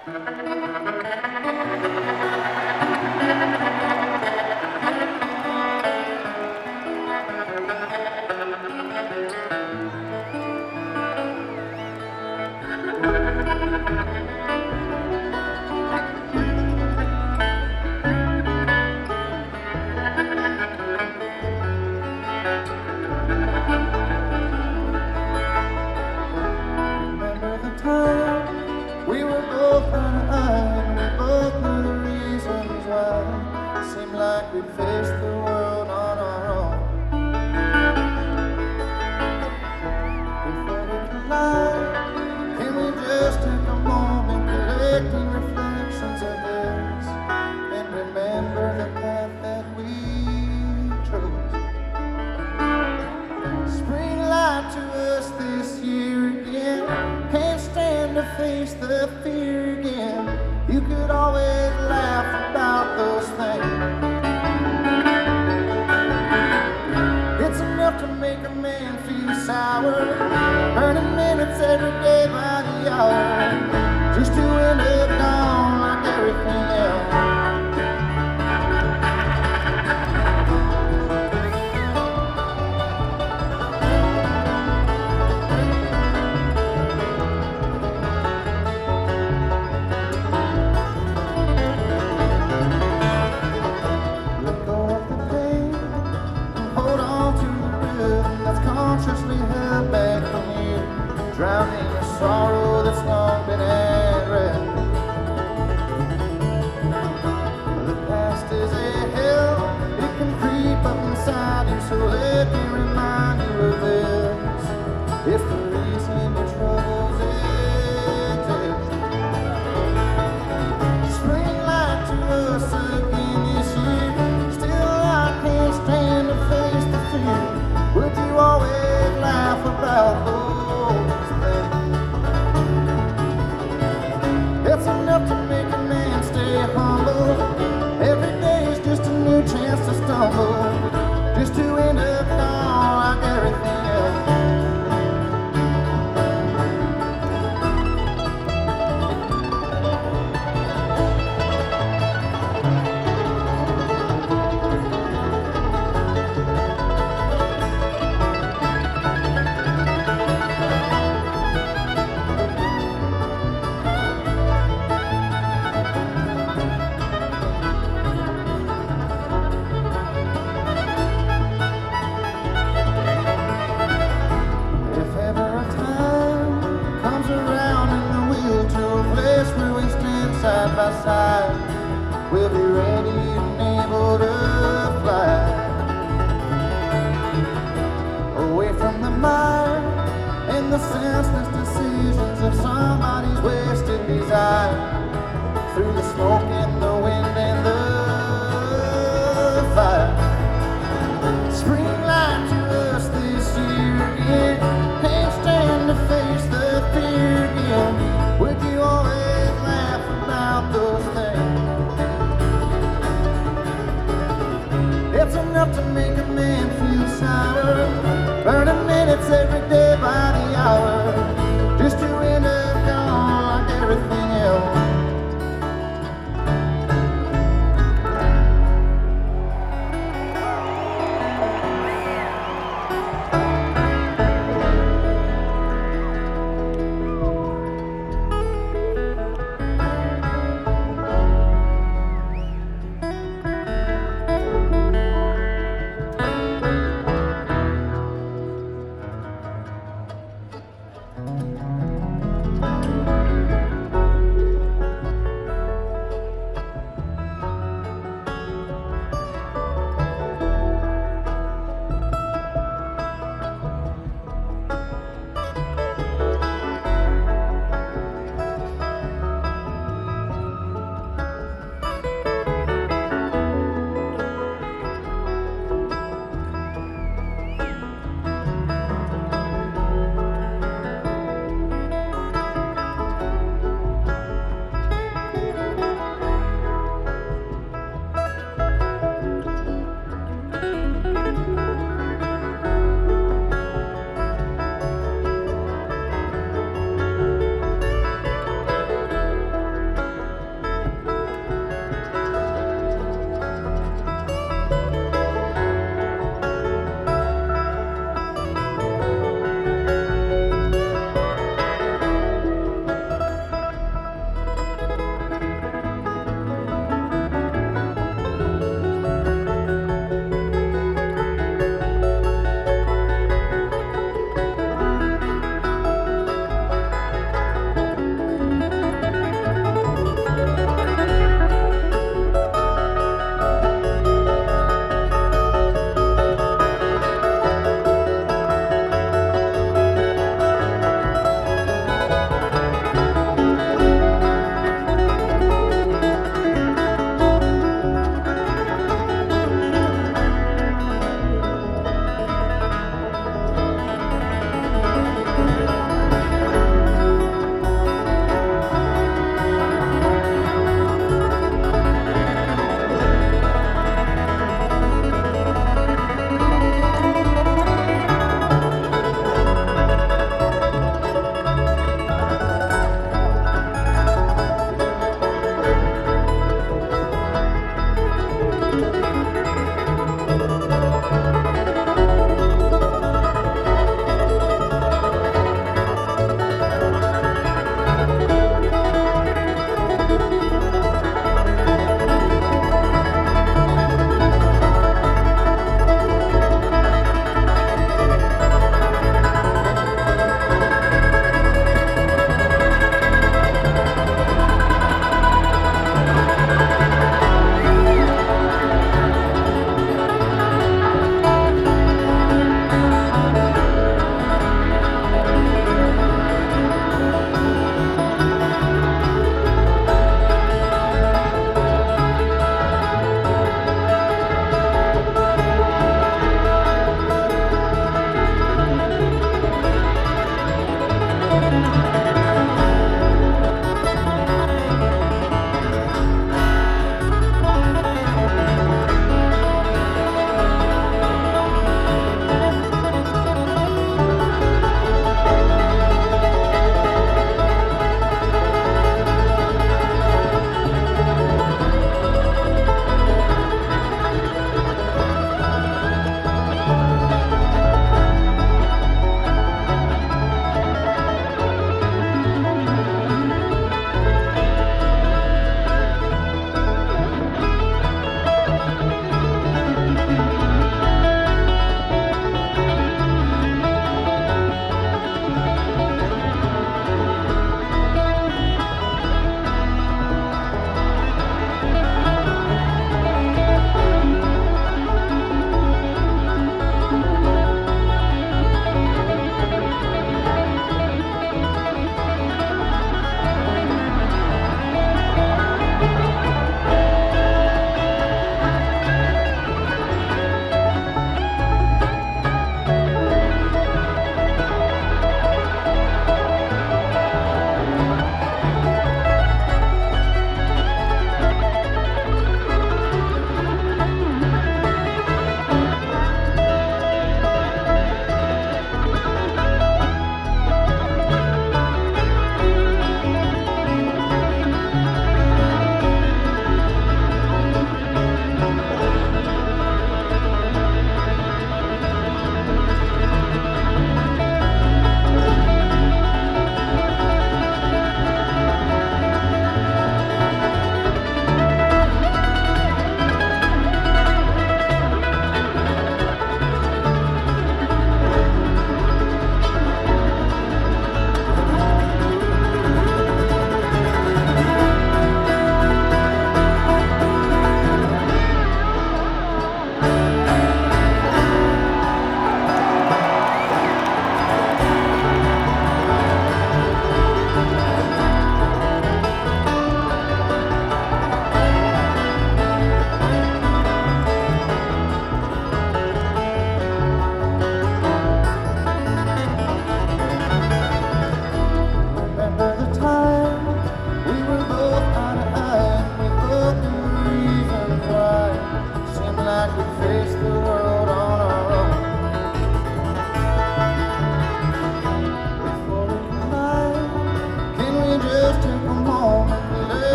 Remember the time we were both unaligned, we both knew the reasons why. It seemed like we'd faced the world on our own. Before we collide, can we just take a moment, collecting reflections of this, and remember the path that we chose? Spring light to us this year again. Can't stand to face the fear again. You could always laugh about those things. It's enough to make a man feel sour, burning minutes every day by the hour, just to end up down like everything else. Let go of the pain and hold on to the rhythm that's consciously held back from you, drowning the sorrow that's long been at rest. The past is a hell, it can creep up inside you, so let me remind you of this. It's the reason your troubles exist. Spring light to us again this year. Still I can't stand to face the fear. Would you always laugh about those things? It's enough to make a man stay humble. Every day is just a new chance to stumble, just to end up down like everything else. If ever a time comes around and the wheel to a place where we stand side by side, we'll be ready and able to fly away from the mind and the senseless decisions of somebody's wasted desire, through the smoke and the wind and the fire. Spring light to us this year again. Can't stand to face the fear again. Would you always laugh about those things? It's enough to make a man feel sour, burning minutes every day by the hour, just to end up gone like everything else.